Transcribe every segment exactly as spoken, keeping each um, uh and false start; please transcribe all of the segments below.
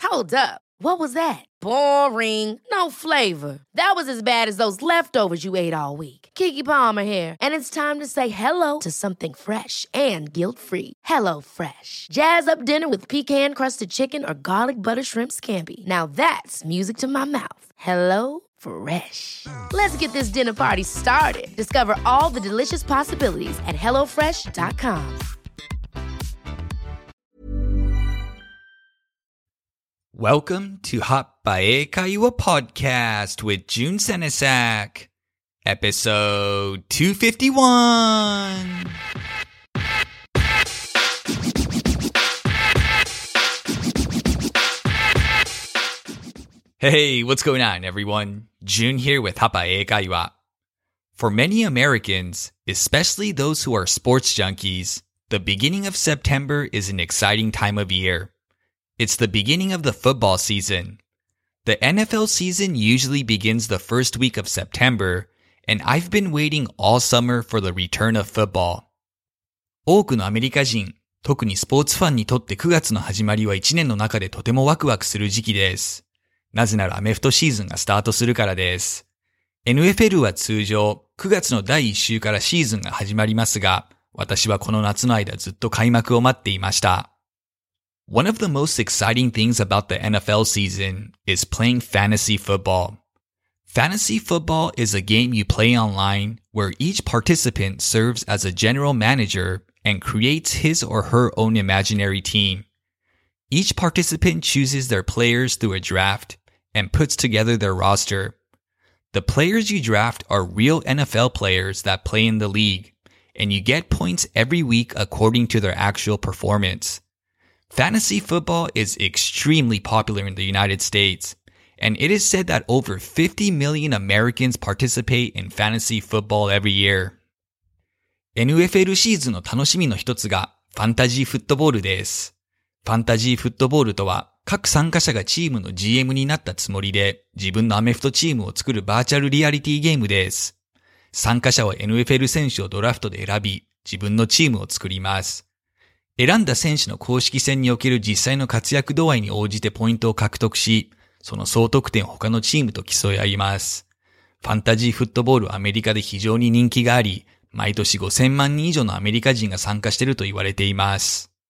Hold up. What was that? Boring. No flavor. That was as bad as those leftovers you ate all week. Keke Palmer here, and it's time to say hello to something fresh and guilt-free. Hello Fresh. Jazz up dinner with pecan-crusted chicken or garlic butter shrimp scampi. Now that's music to my mouth. Hello Fresh. Let's get this dinner party started. Discover all the delicious possibilities at hello fresh dot com. Welcome to Happae Kaiwa Podcast with Jun Senesak, episode two fifty-one. Hey, what's going on, everyone? Jun here with Happae Kaiwa. For many Americans, especially those who are sports junkies, the beginning of September is an exciting time of year. It's the beginning of the football season. The N F L season usually begins the first week of September, and I've been waiting all summer for the return of football. 多くのアメリカ人、特にスポーツファンにとってくがつの始まりはいちねんの中でとてもワクワクする時期です。なぜならアメフトシーズンがスタートするからです。エヌエフエル は通常くがつのだいいっ週からシーズンが始まりますが、私はこの夏の間ずっと開幕を待っていました。One of the most exciting things about the N F L season is playing fantasy football. Fantasy football is a game you play online where each participant serves as a general manager and creates his or her own imaginary team. Each participant chooses their players through a draft and puts together their roster. The players you draft are real N F L players that play in the league, and you get points every week according to their actual performance. Fantasy football is extremely popular in the United States, and it is said that over fifty million Americans participate in fantasy football every year. エヌエフエル シーズンの楽しみの一つがファンタジーフットボールです。ファンタジーフットボールとは各参加者がチームの ジーエム になったつもりで自分のアメフトチームを作るバーチャルリアリティゲームです。参加者は エヌエフエル 選手をドラフトで選び自分のチームを作ります。選んだ選手の公式戦における実際の活躍度合いに応じてポイントを獲得し、その総得点を他のチームと競い合います。ファンタジーフットボールはアメリカで非常に人気があり、毎年ごせんまんにん以上のアメリカ人が参加していると言われています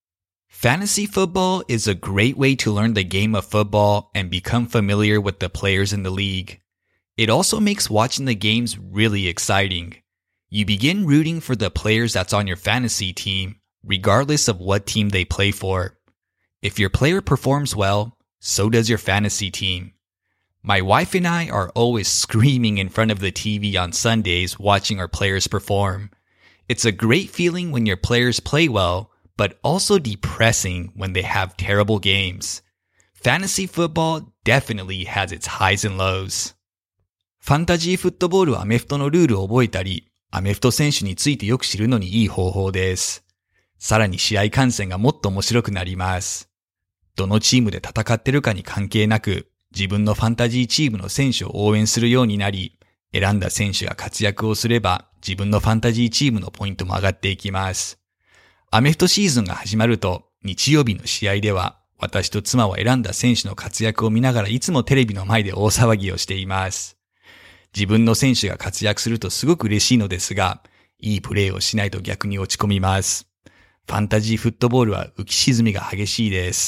。Fantasy football is a great way to learn the game of football and become familiar with the players in the league. It also makes watching the games really exciting. You begin rooting for the players that's on your fantasy team,regardless of what team they play for. If your player performs well, so does your fantasy team. My wife and I are always screaming in front of the T V on Sundays watching our players perform. It's a great feeling when your players play well, but also depressing when they have terrible games. Fantasy football definitely has its highs and lows. ファンタジーフットボールはアメフトのルールを覚えたり、アメフト選手についてよく知るのにいい方法です。さらに試合観戦がもっと面白くなります。どのチームで戦ってるかに関係なく、自分のファンタジーチームの選手を応援するようになり、選んだ選手が活躍をすれば、自分のファンタジーチームのポイントも上がっていきます。アメフトシーズンが始まると、日曜日の試合では、私と妻は選んだ選手の活躍を見ながらいつもテレビの前で大騒ぎをしています。自分の選手が活躍するとすごく嬉しいのですが、いいプレーをしないと逆に落ち込みます。ファンタジーフットボールは浮き沈みが激しいです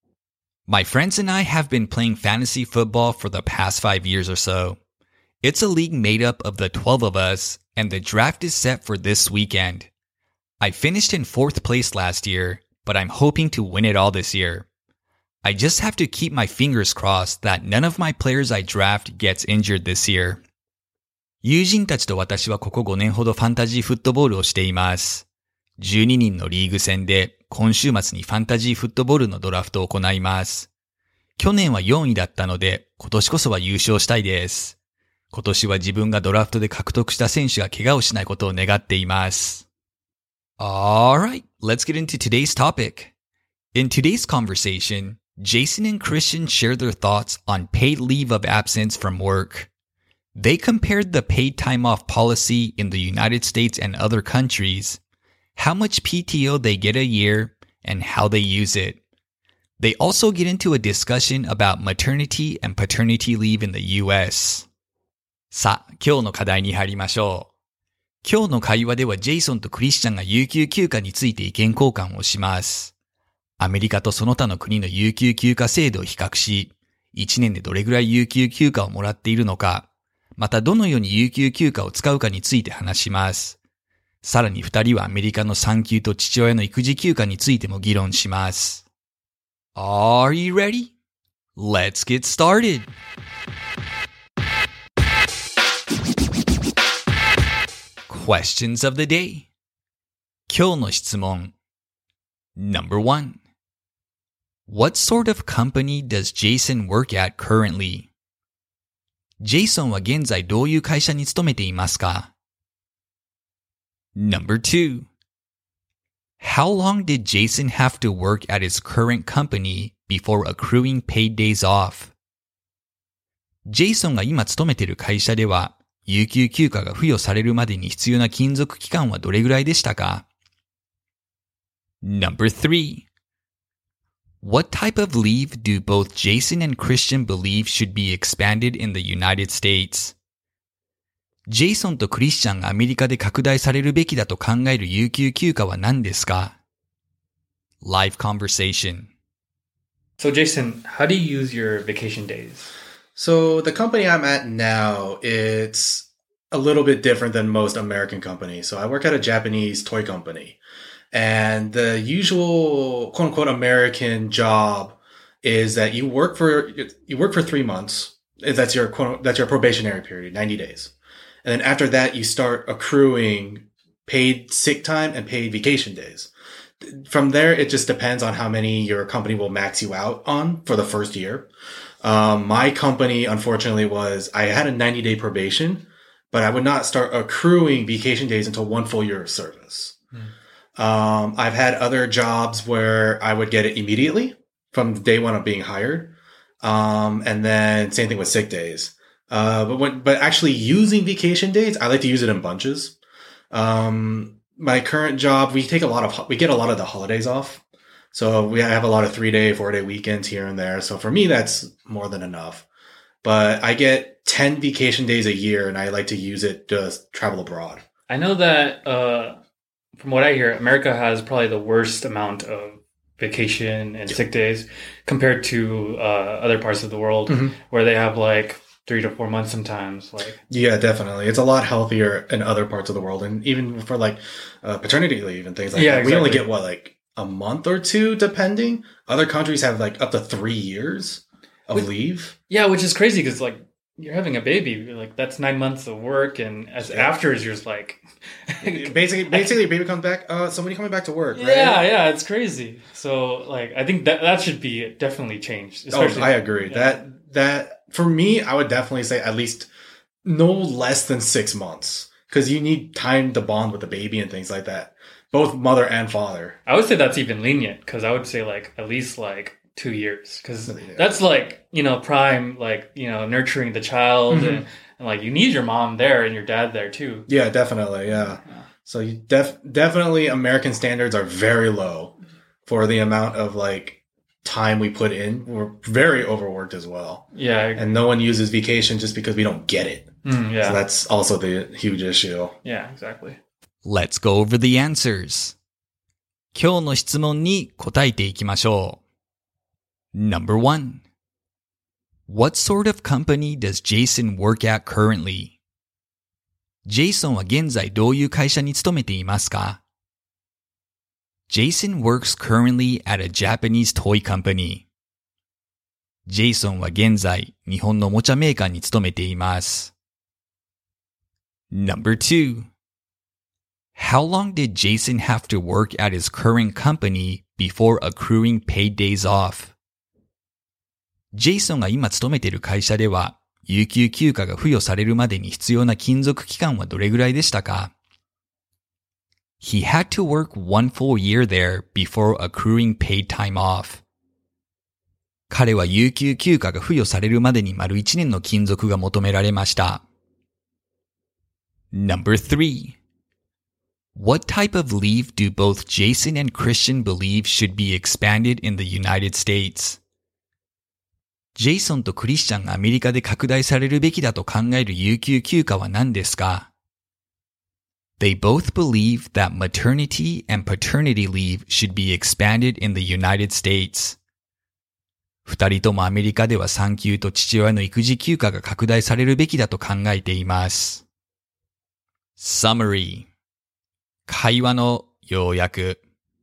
。My friends and I have been playing fantasy football for the past five years or so. It's a league made up of the twelve of us, and the draft is set for this weekend. I finished in fourth place last year, but I'm hoping to win it all this year. I just have to keep my fingers crossed that none of my players I draft gets injured this year. 友人たちと私はここごねんほどファンタジーフットボールをしています。じゅうににんのリーグ戦で今週末にファンタジーフットボールのドラフトを行います。去年はよんいだったので今年こそは優勝したいです。今年は自分がドラフトで獲得した選手が怪我をしないことを願っています。Alright, let's get into today's topic. In today's conversation, Jason and Christian share their thoughts on paid leave of absence from work. They compared the paid time off policy in the United States and other countries, how much P T O they get a year, and how they use it. They also get into a discussion about maternity and paternity leave in the U S. さあ、今日の課題に入りましょう。今日の会話ではジェイソンとクリスチャンが有給休暇について意見交換をします。アメリカとその他の国の有給休暇制度を比較し、いちねんでどれぐらい有給休暇をもらっているのか、またどのように有給休暇を使うかについて話します。さらに二人はアメリカの産休と父親の育児休暇についても議論します。Are you ready? Let's get started! Questions of the day. 今日の質問。Number one. What sort of company does Jason work at currently? ジェイソンは現在どういう会社に勤めていますか？ Number two. How long did Jason have to work at his current company before accruing paid days off? ジェイソンが今勤めている会社では、有給休暇が付与されるまでに必要な勤続期間はどれぐらいでしたか？ Number three. What type of leave do both Jason and Christian believe should be expanded in the United States? ジェイソンとクリスチャンがアメリカで拡大されるべきだと考える有給休暇は何ですか？ Live conversation. So Jason, how do you use your vacation days? So the company I'm at now, it's a little bit different than most American companies. So I work at a Japanese toy company. And the usual quote unquote American job is that you work for you work for three months. That's your quote, that's your probationary period, ninety days. And then after that, you start accruing paid sick time and paid vacation days. From there, it just depends on how many your company will max you out on for the first year. Um, my company, unfortunately, was I had a ninety day probation, but I would not start accruing vacation days until one full year of service. Hmm. Um, I've had other jobs where I would get it immediately from day one of being hired. Um, and then same thing with sick days. Uh, but when, but actually using vacation days, I like to use it in bunches. Um, my current job, we take a lot of, we get a lot of the holidays off. So we have a lot of three day, four day weekends here and there. So for me, that's more than enough, but I get ten vacation days a year and I like to use it to travel abroad. I know that, uh, from what I hear, America has probably the worst amount of vacation and sick days compared to, uh, other parts of the world mm-hmm. where they have like three to four months sometimes. Like, yeah, definitely. It's a lot healthier in other parts of the world. And even for like, uh, paternity leave and things like yeah, that, exactly. we only get what, like a month or two, depending. Other countries have like up to three years of which, leave. Yeah, which is crazy because like you're having a baby, you're like that's nine months of work, and as yeah. after is just like basically, basically, baby comes back. Uh, somebody coming back to work. Right? Yeah, yeah, it's crazy. So like, I think that that should be definitely changed. Oh, I agree. Yeah. That that for me, I would definitely say at least no less than six months because you need time to bond with the baby and things like that. Both mother and father. I would say that's even lenient because I would say like at least like two years because yeah. that's like, you know, prime, like, you know, nurturing the child mm-hmm. and, and like you need your mom there and your dad there too. Yeah, definitely. Yeah. yeah. So you def- definitely American standards are very low for the amount of like time we put in. We're very overworked as well. Yeah. And no one uses vacation just because we don't get it. Mm, yeah. So that's also the huge issue. Yeah, exactly. Let's go over the answers. 今日の質問に答えていきましょう。Number one. What sort of company does Jason work at currently? ジェイソンは現在どういう会社に勤めていますか？ Jason works currently at a Japanese toy company. ジェイソンは現在日本のおもちゃメーカーに勤めています。Number two.How long did Jason have to work at his current company before accruing paid days off? ジェイソンが今勤めている会社では、有給休暇が付与されるまでに必要な勤続期間はどれぐらいでしたか？ He had to work one full year there before accruing paid time off. 彼は有給休暇が付与されるまでに丸一年の勤続が求められました。Number three.What What type of leave do both Jason and Christian believe should be expanded in the United States? ジェイソンとクリスチャンがアメリカで拡大されるべきだと考える有給休暇は何ですか？ They both believe that maternity and paternity leave should be expanded in the United States. 二人ともアメリカでは産休と父親の育児休暇が拡大されるべきだと考えています。Summary 会話の要約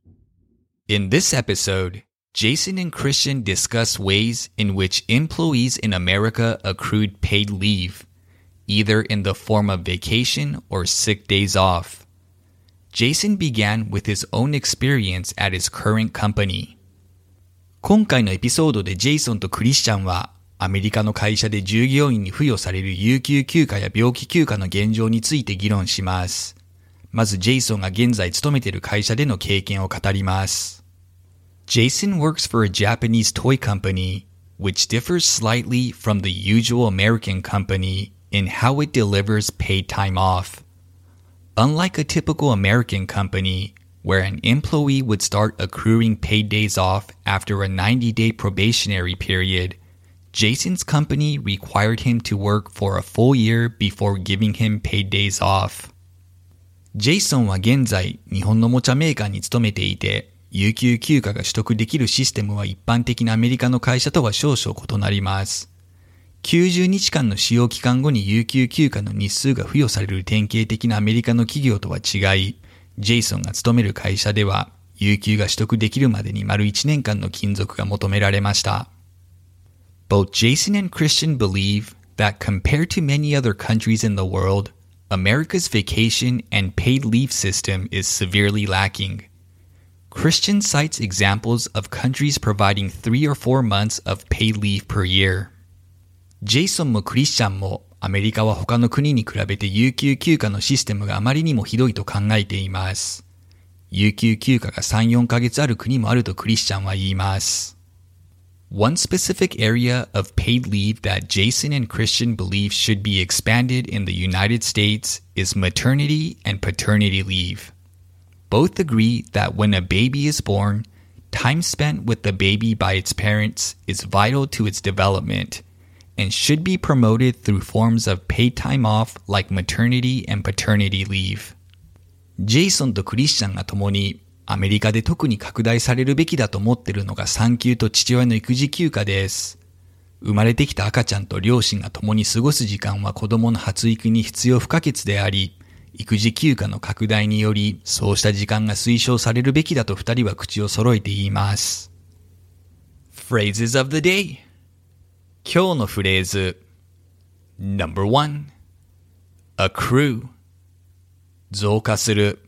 In this episode, Jason and Christian discuss ways in which employees in America accrued paid leave, either in the form of vacation or sick days off. Jason began with his own experience at his current company. 今回のエピソードでジェイソンとクリスチャンはアメリカの会社で従業員に付与される有給休暇や病気休暇の現状について議論します。まずジェイソンが現在勤めている会社での経験を語ります。Jason works for a Japanese toy company, which differs slightly from the usual American company in how it delivers paid time off. Unlike a typical American company, where an employee would start accruing paid days off after a ninety-day probationary period, Jason's company required him to work for a full year before giving him paid days off. ジェイソンは現在、日本のおもちゃメーカーに勤めていて、有給休暇が取得できるシステムは一般的なアメリカの会社とは少々異なります。きゅうじゅうにちかんの使用期間後に有給休暇の日数が付与される典型的なアメリカの企業とは違い、ジェイソンが勤める会社では、有給が取得できるまでに丸いちねんかんの勤続が求められました。Both Jason and Christian believe that compared to many other countries in the world, America's vacation and paid leave system is severely lacking. Christian cites examples of countries providing three or four months of paid leave per year. ジェイソンもクリスチャンもアメリカは他の国に比べて有給休暇のシステムがあまりにもひどいと考えています。有給休暇がさん、よんかげつある国もあるとクリスチャンは言います。One specific area of paid leave that Jason and Christian believe should be expanded in the United States is maternity and paternity leave. Both agree that when a baby is born, time spent with the baby by its parents is vital to its development and should be promoted through forms of paid time off like maternity and paternity leave. ジェイソンとクリスチャンが共にアメリカで特に拡大されるべきだと思っているのが産休と父親の育児休暇です。生まれてきた赤ちゃんと両親が共に過ごす時間は子供の発育に必要不可欠であり、育児休暇の拡大によりそうした時間が推奨されるべきだと二人は口を揃えて言います。Phrases of the day 今日のフレーズ Number one Accrue 増加する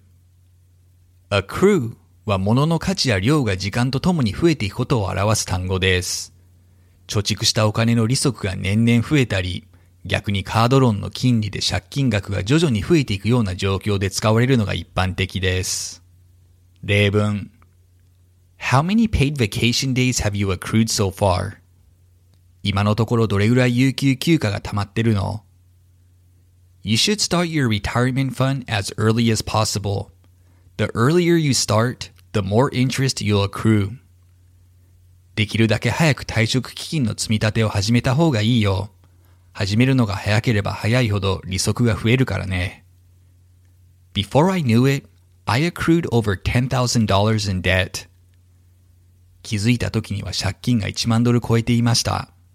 Accrue は物の価値や量が時間とともに増えていくことを表す単語です。貯蓄したお金の利息が年々増えたり、逆にカードローンの金利で借金額が徐々に増えていくような状況で使われるのが一般的です。例文 How many paid vacation days have you accrued so far? 今のところどれぐらい有給休暇が溜まってるの You should start your retirement fund as early as possible.The earlier you start, the more interest you'll accrue. できるだけ早く退職基金の積み立てを始めた方がいいよ。始めるのが早ければ早いほど利息が増えるからね。Before I knew it, I accrued over ten thousand dollars in debt. 気づいた時には借金がいちまんドル超えていました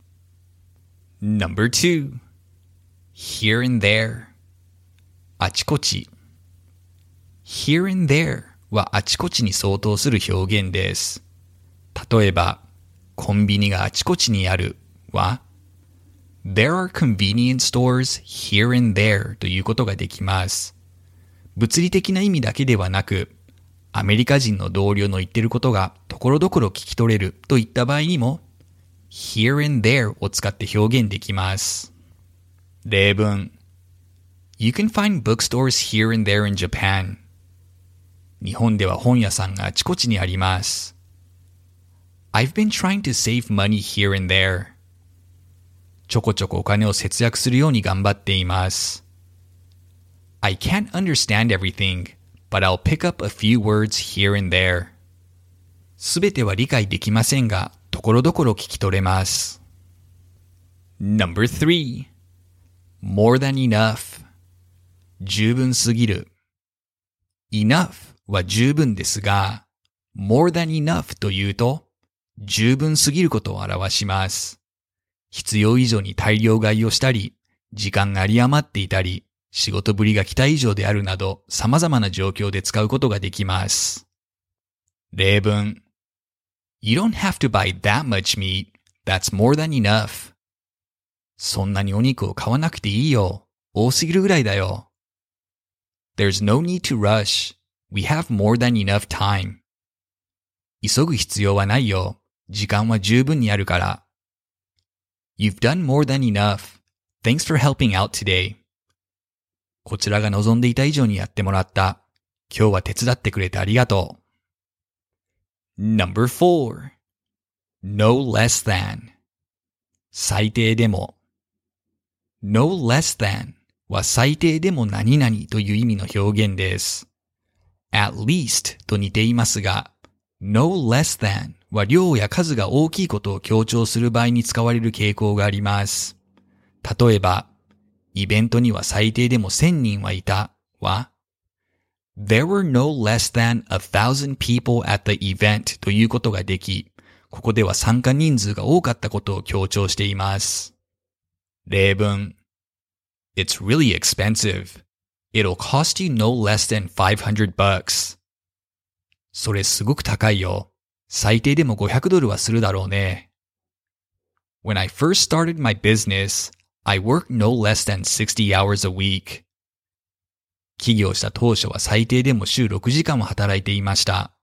。Number two, here and there. あちこち。Here and there はあちこちに相当する表現です。例えば、コンビニがあちこちにあるは、There are convenience stores here and there ということができます。物理的な意味だけではなく、アメリカ人の同僚の言ってることがところどころ聞き取れるといった場合にも、here and there を使って表現できます。例文 You can find bookstores here and there in Japan. 日本では本屋さんがあちこちにあります。I've been trying to save money here and there. ちょこちょこお金を節約するように頑張っています。I can't understand everything, but but I'll pick up a few words here and there. すべては理解できませんが、ところどころ聞き取れます。Number three. More than enough. 十分すぎる。enough は十分ですが、more than enough というと、十分すぎることを表します。必要以上に大量買いをしたり、時間が有り余っていたり、仕事ぶりが期待以上であるなど、様々な状況で使うことができます。例文。You don't have to buy that much meat. That's more than enough. そんなにお肉を買わなくていいよ。多すぎるぐらいだよ。There's no need to rush. We have more than enough time. 急ぐ必要はないよ。時間は十分にあるから。You've done more than enough. Thanks for helping out today. こちらが望んでいた以上にやってもらった。今日は手伝ってくれてありがとう。Number four. No less than. 最低でも。No less than は最低でも何々という意味の表現です。at least と似ていますが、no less than は量や数が大きいことを強調する場合に使われる傾向があります。例えば、イベントには最低でもせんにんはいたは、There were no less than a thousand people at the event ということができ、ここでは参加人数が多かったことを強調しています。例文。It's really expensive. It'll cost you no less than five hundred bucks. それすごく高いよ。最低でもごひゃくドルはするだろうね。When I first started my business, I worked no less than sixty hours a week. 起業した当初は最低でも週ろくじかんも働いていました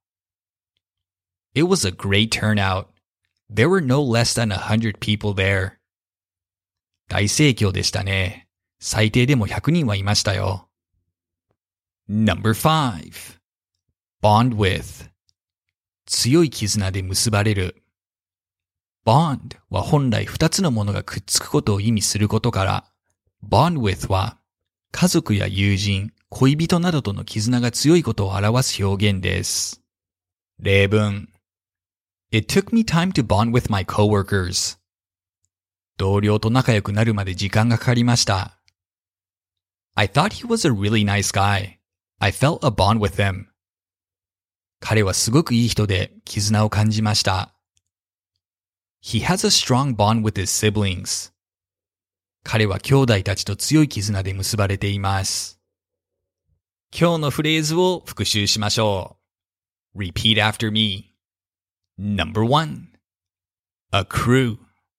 。It was a great turnout. There were no less than one hundred people there. 大盛況でしたね。最低でもひゃくにんはいましたよ。Number five. Bond with. 強い絆で結ばれる。Bond は本来二つのものがくっつくことを意味することから、Bond with は家族や友人、恋人などとの絆が強いことを表す表現です。例文。It took me time to bond with my coworkers. 同僚と仲良くなるまで時間がかかりました。I thought he was a really nice guy. I felt a bond with him. 彼はすごくいい人で絆を感じました。He has a strong bond with his siblings. 彼は兄弟たちと強い絆で結ばれています。今日のフレーズを復習しましょう。Repeat after me. Number one. Accrue.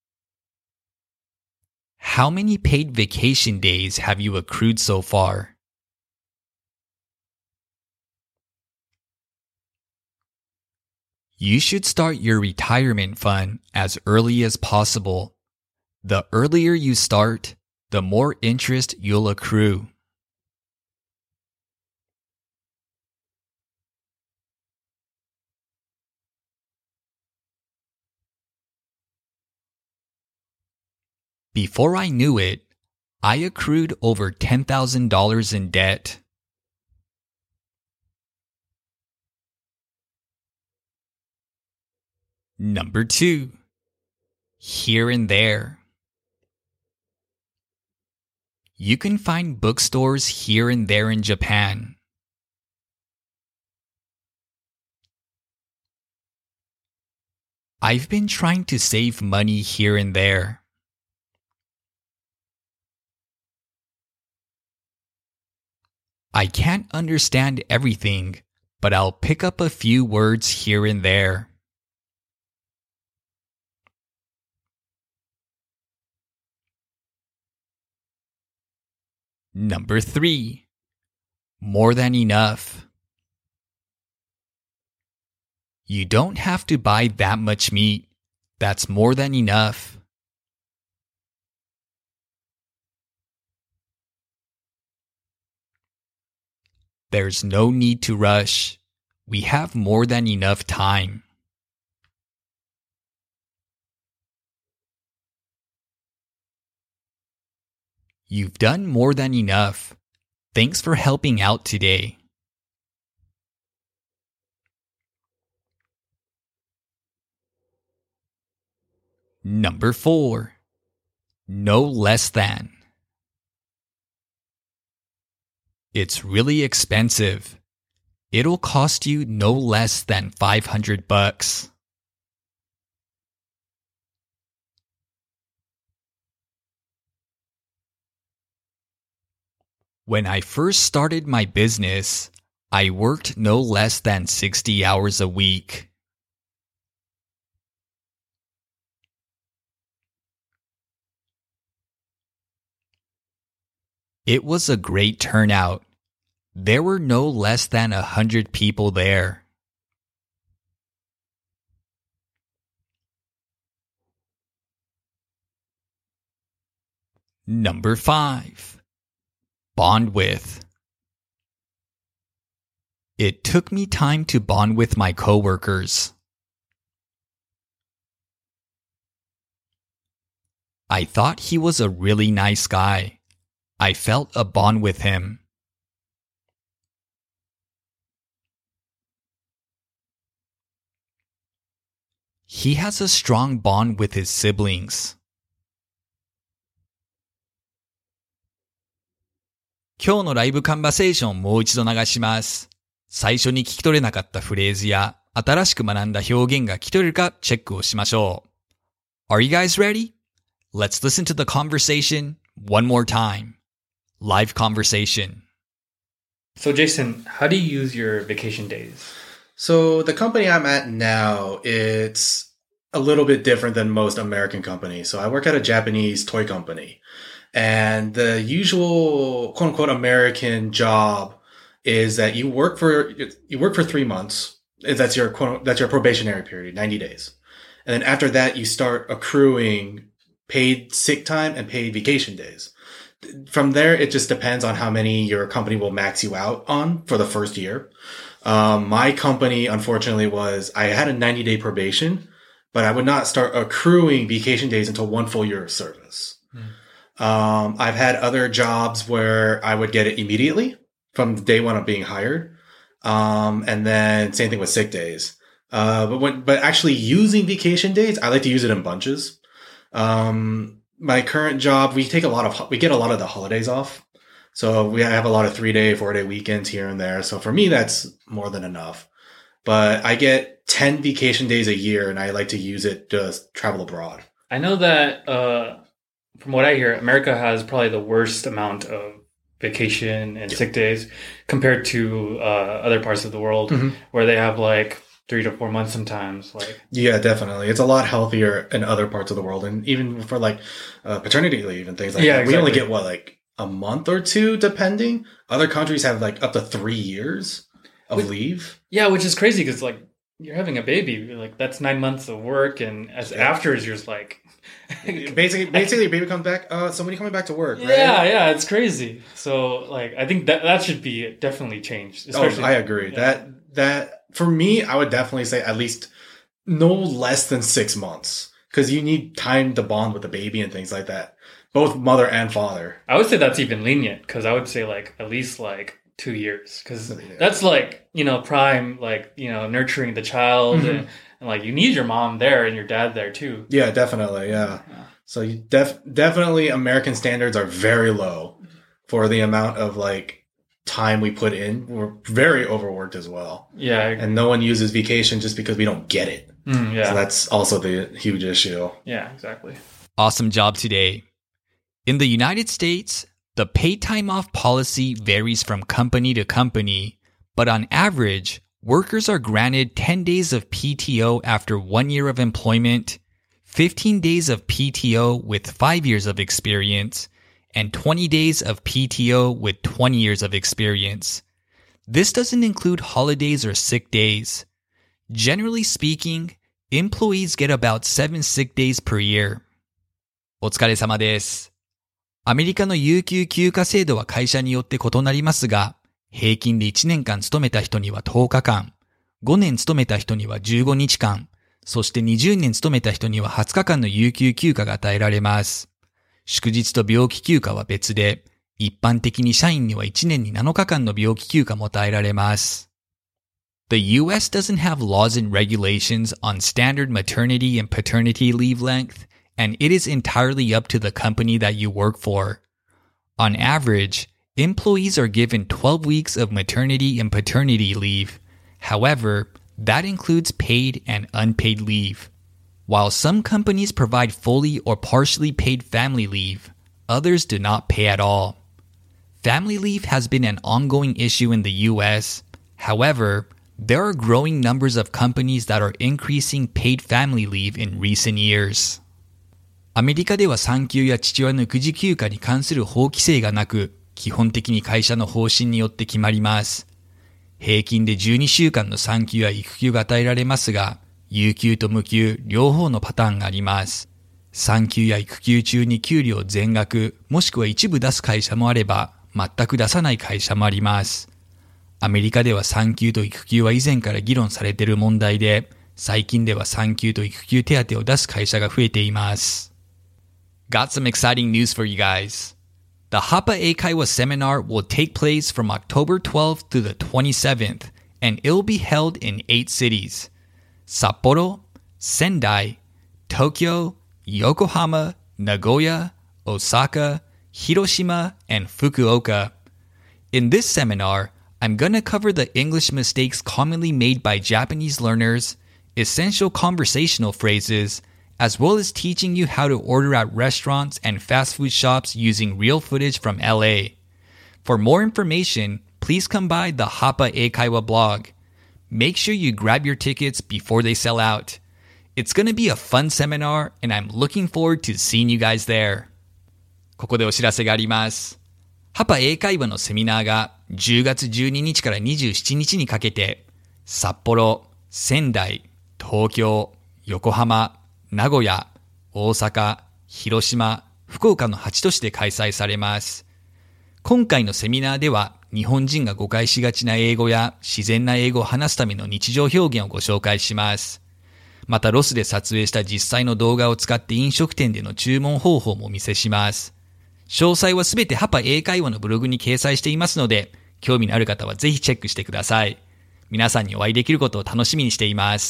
How many paid vacation days have you accrued so far? You should start your retirement fund as early as possible. The earlier you start, the more interest you'll accrue. Before I knew it, I accrued over ten thousand dollars in debt. Number two. Here and there. You can find bookstores here and there in Japan. I've been trying to save money here and there. I can't understand everything, but I'll pick up a few words here and there. Number three. More than enough. You don't have to buy that much meat. That's more than enough. There's no need to rush. We have more than enough time. You've done more than enough. Thanks for helping out today. Number four. No less than. It's really expensive. It'll cost you no less than five hundred bucks. When I first started my business, I worked no less than sixty hours a week. It was a great turnout. There were no less than a hundred people there. Number five. Bond with. It took me time to bond with my coworkers. I thought he was a really nice guy. I felt a bond with him. He has a strong bond with his siblings. 今日のライブカンバセーションもう一度流します。最初に聞き取れなかったフレーズや新しく学んだ表現が聞き取れるかチェックをしましょう。Are you guys ready? Let's listen to the conversation one more time. Live conversation. So Jason, how do you use your vacation days? So the company I'm at now, it's a little bit different than most American companies. So I work at a Japanese toy company. And the usual quote unquote American job is that you work for you work for three months. That's your quote, that's your probationary period, ninety days. And then after that you start accruing paid sick time and paid vacation days. From there, it just depends on how many your company will max you out on for the first year. Um, my company, unfortunately, was I had a ninety day probation, but I would not start accruing vacation days until one full year of service. Mm. Um, I've had other jobs where I would get it immediately from day one of being hired. Um, and then same thing with sick days. Uh, but when, but actually using vacation days, I like to use it in bunches. Um, my current job, we take a lot of, we get a lot of the holidays off. So we have a lot of three day, four day weekends here and there. So for me, that's more than enough. But I get ten vacation days a year and I like to use it to travel abroad. I know that, uh, from what I hear, America has probably the worst amount of vacation and yeah. sick days compared to uh, other parts of the world mm-hmm. where they have like three to four months sometimes. Like, yeah, definitely. It's a lot healthier in other parts of the world. And even for like uh, paternity leave and things like yeah, that. Exactly. We only get what, like a month or two, depending. Other countries have like up to three years of which, leave. Yeah, which is crazy because like you're having a baby. You're like, that's nine months of work. And as yeah. after is you're just like, basically, basically, baby comes back. Uh, somebody coming back to work. Right? Yeah, yeah, it's crazy. So, like, I think that that should be definitely changed. Oh, I agree. Yeah. That that for me, I would definitely say at least no less than six months because you need time to bond with the baby and things like that, both mother and father. I would say that's even lenient because I would say like at least like two years because yeah. that's like you know prime like you know nurturing the child. Mm-hmm. and, And like you need your mom there and your dad there too. Yeah, definitely. Yeah. yeah. So you def- definitely American standards are very low for the amount of like time we put in. We're very overworked as well. Yeah. And no one uses vacation just because we don't get it. Mm, yeah. So that's also the huge issue. Yeah, exactly. Awesome job today. In the United States, the paid time off policy varies from company to company, but on average, workers are granted ten days of P T O after one year of employment, fifteen days of P T O with five years of experience, and twenty days of P T O with twenty years of experience. This doesn't include holidays or sick days. Generally speaking, employees get about seven sick days per year. お疲れ様です。アメリカの有給休暇制度は会社によって異なりますが、平均でいちねんかん勤めた人にはとおかかん、ごねん勤めた人にはじゅうごにちかん、そしてにじゅうねん勤めた人にははつかかんの有給休暇が与えられます。祝日と病気休暇は別で、一般的に社員にはいちねんになのかかんの病気休暇も与えられます。The U S doesn't have laws and regulations on standard maternity and paternity leave length, and it is entirely up to the company that you work for. On average, employees are given twelve weeks of maternity and paternity leave. However, that includes paid and unpaid leave. While some companies provide fully or partially paid family leave, others do not pay at all. Family leave has been an ongoing issue in the U S. However, there are growing numbers of companies that are increasing paid family leave in recent years. アメリカでは産休や父親の育児休暇に関する法規制がなく、基本的に会社の方針によって決まります。平均でじゅうにしゅうかんの産休や育休が与えられますが、有給と無給両方のパターンがあります。産休や育休中に給料全額もしくは一部出す会社もあれば全く出さない会社もあります。アメリカでは産休と育休は以前から議論されている問題で、最近では産休と育休手当を出す会社が増えています。Got some exciting news for you guys. The Hapa Eikaiwa seminar will take place from October twelfth to the twenty-seventh, and it'll be held in eight cities. Sapporo, Sendai, Tokyo, Yokohama, Nagoya, Osaka, Hiroshima, and Fukuoka. In this seminar, I'm going to cover the English mistakes commonly made by Japanese learners, essential conversational phrases, as well as teaching you how to order at restaurants and fast food shops using real footage from L A. For more information, please come by the Hapa Eikaiwa blog. Make sure you grab your tickets before they sell out. It's going to be a fun seminar, and I'm looking forward to seeing you guys there. ここでお知らせがあります。ハパ英会話のセミナーがじゅうがつじゅうににちからにじゅうしちにちにかけて、札幌、仙台、東京、横浜、名古屋、大阪、広島、福岡のはち都市で開催されます。今回のセミナーでは、日本人が誤解しがちな英語や自然な英語を話すための日常表現をご紹介します。またロスで撮影した実際の動画を使って飲食店での注文方法もお見せします。詳細はすべてハパ英会話のブログに掲載していますので、興味のある方はぜひチェックしてください。皆さんにお会いできることを楽しみにしています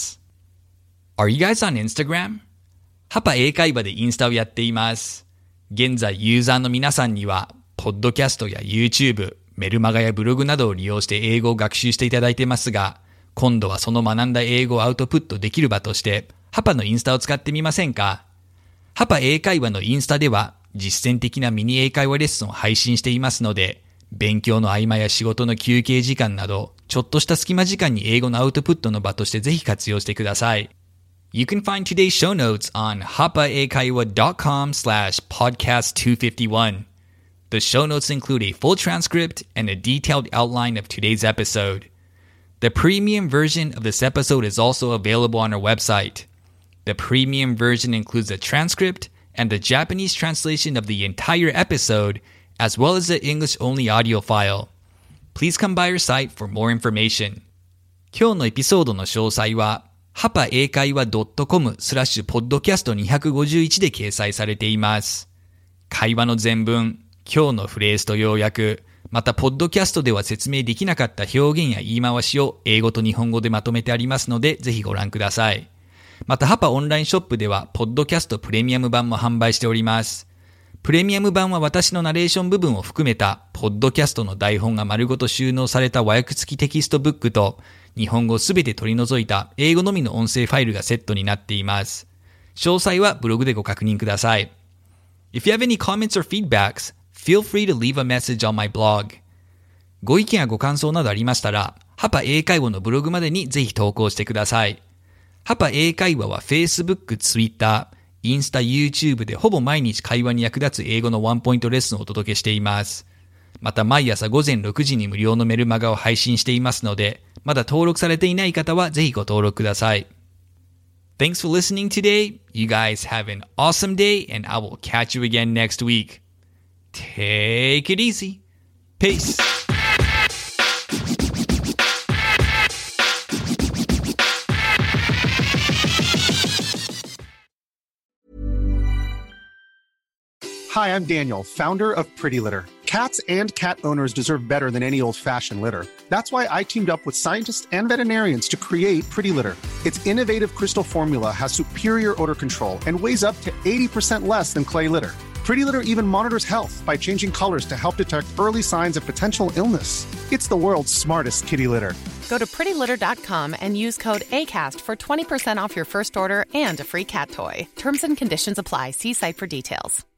。Are you guys on Instagram? ハパ英会話でインスタをやっています。現在ユーザーの皆さんには、ポッドキャストや YouTube、メルマガやブログなどを利用して英語を学習していただいていますが、今度はその学んだ英語をアウトプットできる場として、ハパのインスタを使ってみませんか？ハパ英会話のインスタでは、実践的なミニ英会話レッスンを配信していますので、勉強の合間や仕事の休憩時間など、ちょっとした隙間時間に英語のアウトプットの場としてぜひ活用してください。You can find today's show notes on hapaeikaiwa.com slash podcast 251.The show notes include a full transcript and a detailed outline of today's episode. The premium version of this episode is also available on our website. The premium version includes a transcript and the Japanese translation of the entire episode, as well as the English-only audio file. Please come by our site for more information. 今日のエピソードの詳細は ハパエーカイワドットコムスラッシュポッドキャストにひゃくごじゅういちで掲載されています。会話の全文、今日のフレーズと要約、またポッドキャストでは説明できなかった表現や言い回しを英語と日本語でまとめてありますので、ぜひご覧ください。またハパオンラインショップでは、ポッドキャストプレミアム版も販売しております。プレミアム版は私のナレーション部分を含めた、ポッドキャストの台本が丸ごと収納された和訳付きテキストブックと、日本語すべて取り除いた英語のみの音声ファイルがセットになっています。詳細はブログでご確認ください。If you have any comments or feedbacks, feel free to leave a message on my blog. ご意見やご感想などありましたら、ハパ英会話のブログまでにぜひ投稿してください。ハパ英会話は Facebook、Twitter、インスタ、YouTube でほぼ毎日会話に役立つ英語のワンポイントレッスンをお届けしています。また毎朝ごぜんろくじに無料のメルマガを配信していますので、まだ登録されていない方はぜひご登録ください。Thanks for listening today. You guys have an awesome day and I will catch you again next week. Take it easy. Peace. Hi, I'm Daniel, founder of Pretty Litter. Cats and cat owners deserve better than any old-fashioned litter. That's why I teamed up with scientists and veterinarians to create Pretty Litter. Its innovative crystal formula has superior odor control and weighs up to eighty percent less than clay litter. Pretty Litter even monitors health by changing colors to help detect early signs of potential illness. It's the world's smartest kitty litter. Go to pretty litter dot com and use code ACAST for twenty percent off your first order and a free cat toy. Terms and conditions apply. See site for details.